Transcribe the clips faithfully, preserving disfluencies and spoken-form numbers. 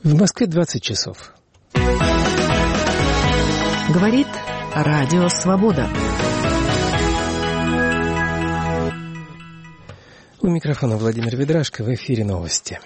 В Москве двадцать часов. Говорит Радио Свобода. У микрофона Владимир Ведрашко, в эфире новости.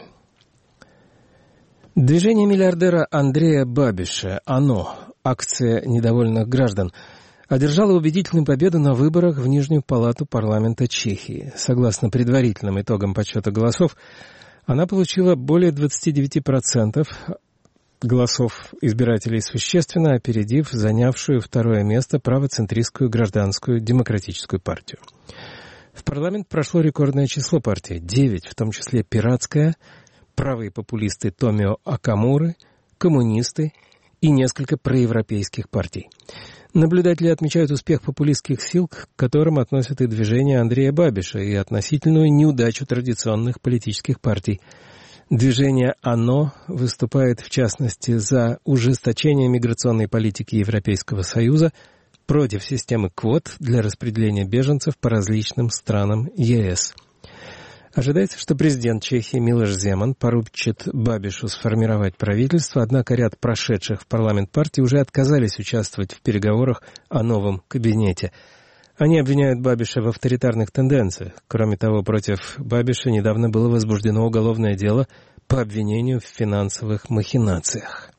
Движение миллиардера Андрея Бабиша «Оно», акция недовольных граждан, одержала убедительную победу на выборах в Нижнюю палату парламента Чехии. Согласно предварительным итогам подсчета голосов, она получила более двадцать девять процентов голосов избирателей, существенно опередив занявшую второе место правоцентристскую гражданскую демократическую партию. В парламент прошло рекордное число партий – девять, в том числе пиратская, правые популисты Томио Акамуры, коммунисты и несколько проевропейских партий. Наблюдатели отмечают успех популистских сил, к которым относят и движение Андрея Бабиша, и относительную неудачу традиционных политических партий. Движение «Оно» выступает, в частности, за ужесточение миграционной политики Европейского Союза, против системы квот для распределения беженцев по различным странам ЕС. Ожидается, что президент Чехии Милош Земан поручит Бабишу сформировать правительство, однако ряд прошедших в парламент партий уже отказались участвовать в переговорах о новом кабинете. Они обвиняют Бабиша в авторитарных тенденциях. Кроме того, против Бабиша недавно было возбуждено уголовное дело по обвинению в финансовых махинациях.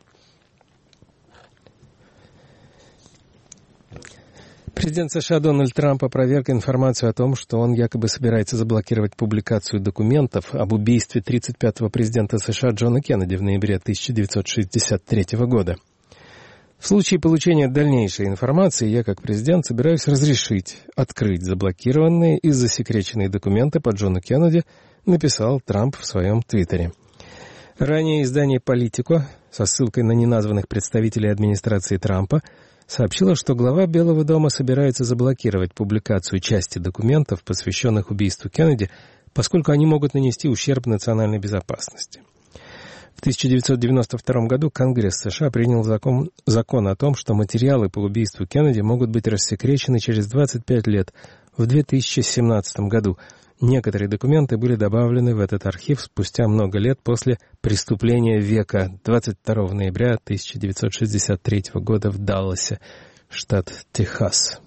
Президент США Дональд Трамп опроверг информацию о том, что он якобы собирается заблокировать публикацию документов об убийстве тридцать пятого президента США Джона Кеннеди в ноябре тысяча девятьсот шестьдесят третьего года. В случае получения дальнейшей информации я, как президент, собираюсь разрешить открыть заблокированные и засекреченные документы по Джону Кеннеди, написал Трамп в своем твиттере. Ранее издание «Политико» со ссылкой на неназванных представителей администрации Трампа сообщила, что глава Белого дома собирается заблокировать публикацию части документов, посвященных убийству Кеннеди, поскольку они могут нанести ущерб национальной безопасности. В тысяча девятьсот девяносто втором году Конгресс США принял закон, закон о том, что материалы по убийству Кеннеди могут быть рассекречены через двадцать пять лет, в две тысячи семнадцатом году. Некоторые документы были добавлены в этот архив спустя много лет после преступления века, двадцать второго ноября тысяча девятьсот шестьдесят третьего года в Далласе, штат Техас.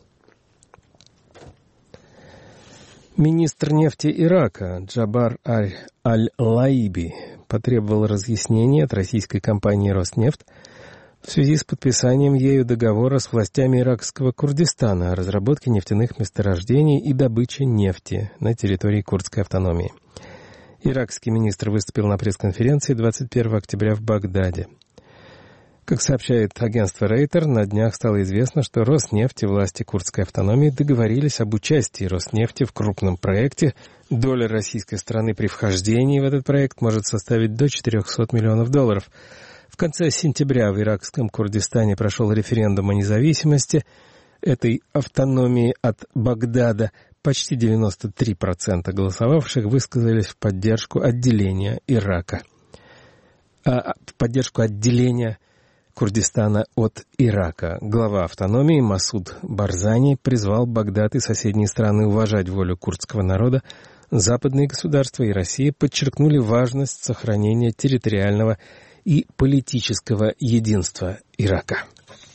Министр нефти Ирака Джабар Аль-Лаиби потребовал разъяснений от российской компании «Роснефть» в связи с подписанием ею договора с властями иракского Курдистана о разработке нефтяных месторождений и добыче нефти на территории курдской автономии. Иракский министр выступил на пресс-конференции двадцать первого октября в Багдаде. Как сообщает агентство Рейтер, на днях стало известно, что Роснефть и власти курдской автономии договорились об участии Роснефти в крупном проекте. Доля российской стороны при вхождении в этот проект может составить до четырехсот миллионов долларов. В конце сентября в иракском Курдистане прошел референдум о независимости этой автономии от Багдада. Почти девяносто три процента голосовавших высказались в поддержку отделения Ирака. А, в поддержку отделения Курдистана от Ирака. Глава автономии Масуд Барзани призвал Багдад и соседние страны уважать волю курдского народа. Западные государства и Россия подчеркнули важность сохранения территориального и политического единства Ирака.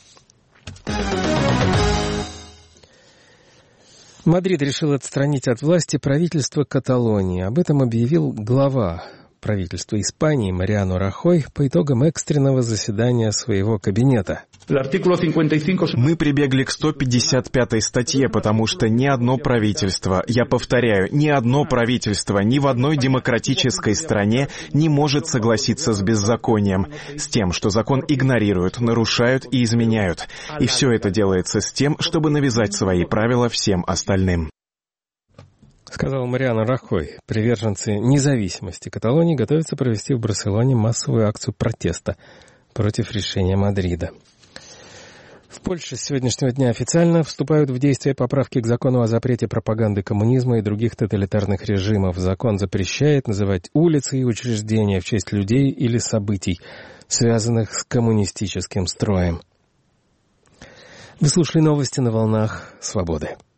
Мадрид решил отстранить от власти правительство Каталонии. Об этом объявил глава правительства Испании Мариано Рахой по итогам экстренного заседания своего кабинета. Мы прибегли к сто пятьдесят пятой статье, потому что ни одно правительство, я повторяю, ни одно правительство ни в одной демократической стране не может согласиться с беззаконием, с тем, что закон игнорируют, нарушают и изменяют. И все это делается с тем, чтобы навязать свои правила всем остальным. Сказал Мариано Рахой. Приверженцы независимости Каталонии готовятся провести в Барселоне массовую акцию протеста против решения Мадрида. В Польше с сегодняшнего дня официально вступают в действие поправки к закону о запрете пропаганды коммунизма и других тоталитарных режимов. Закон запрещает называть улицы и учреждения в честь людей или событий, связанных с коммунистическим строем. Вы слушали новости на волнах Свободы.